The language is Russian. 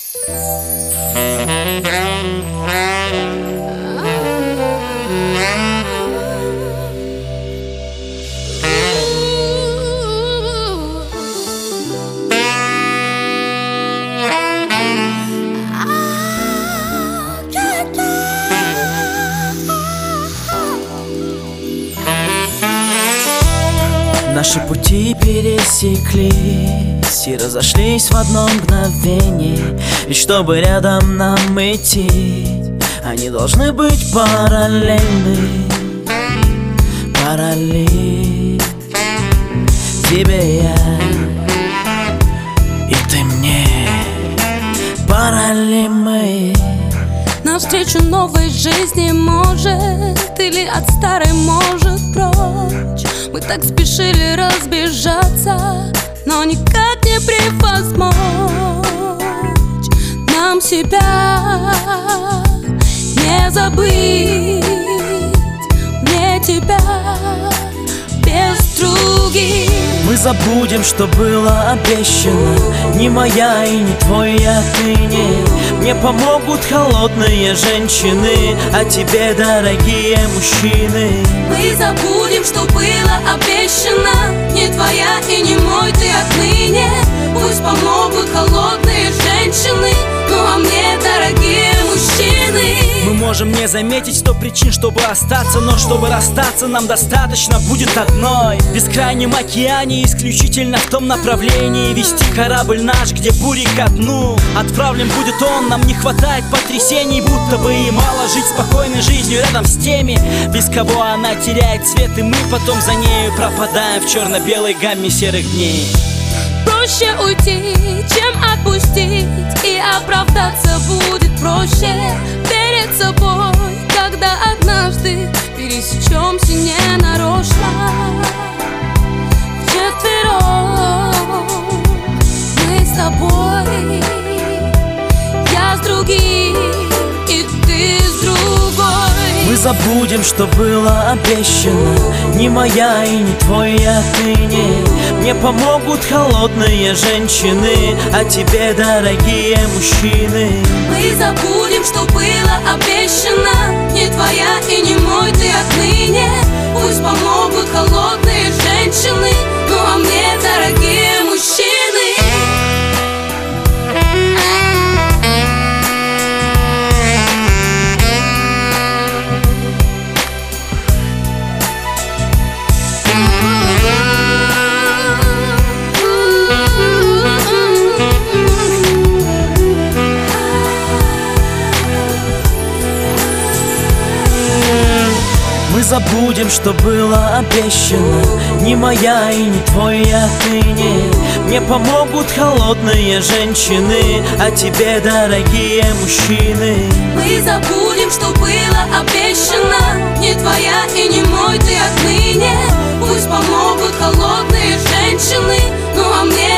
Наши пути пересеклись и разошлись в одно мгновение. И чтобы рядом нам идти, они должны быть параллельны. Параллель тебе я и ты мне, параллель мы. Навстречу новой жизни, может, или от старой, может, прочь. Мы так спешили разбежаться, но никак не превозмочь нам себя не забыть, мне тебя без других. Мы забудем, что было обещано, не моя и не твоя отныне. Мне помогут холодные женщины, а тебе, дорогие мужчины. Мы забудем, что было обещано, не твоя и не мой ты отныне. Пусть помогут холодные женщины, ну а мне, дорогие мужчины. Мы можем не заметить 100 причин, чтобы остаться, но чтобы расстаться, нам достаточно будет одной. В бескрайнем океане, исключительно в том направлении, вести корабль наш, где бури ко дну. Отправлен будет он, нам не хватает потрясений, будто бы и мало жить спокойной жизнью рядом с теми, без кого она теряет цвет, и мы потом за нею пропадаем в черно-белой гамме серых дней. Проще уйти, чем отпустить, и оправдаться будет проще перед собой, когда однажды пересечемся ненарочно. Вчетвером мы с тобой, я с другим и ты с другой. Мы забудем, что было обещано, не моя и не твоя отныне. Мне помогут холодные женщины, а тебе, дорогие мужчины. Мы забудем, что было обещано, не твоя и не мой ты отныне. Пусть помогут холодные женщины, ну а мне, дорогие мужчины. Мы забудем, что было обещано, не моя и не твоя отныне. Мне помогут холодные женщины, а тебе, дорогие мужчины. Мы забудем, что было обещано, не твоя и не мой ты отныне. Пусть помогут холодные женщины, ну а мне,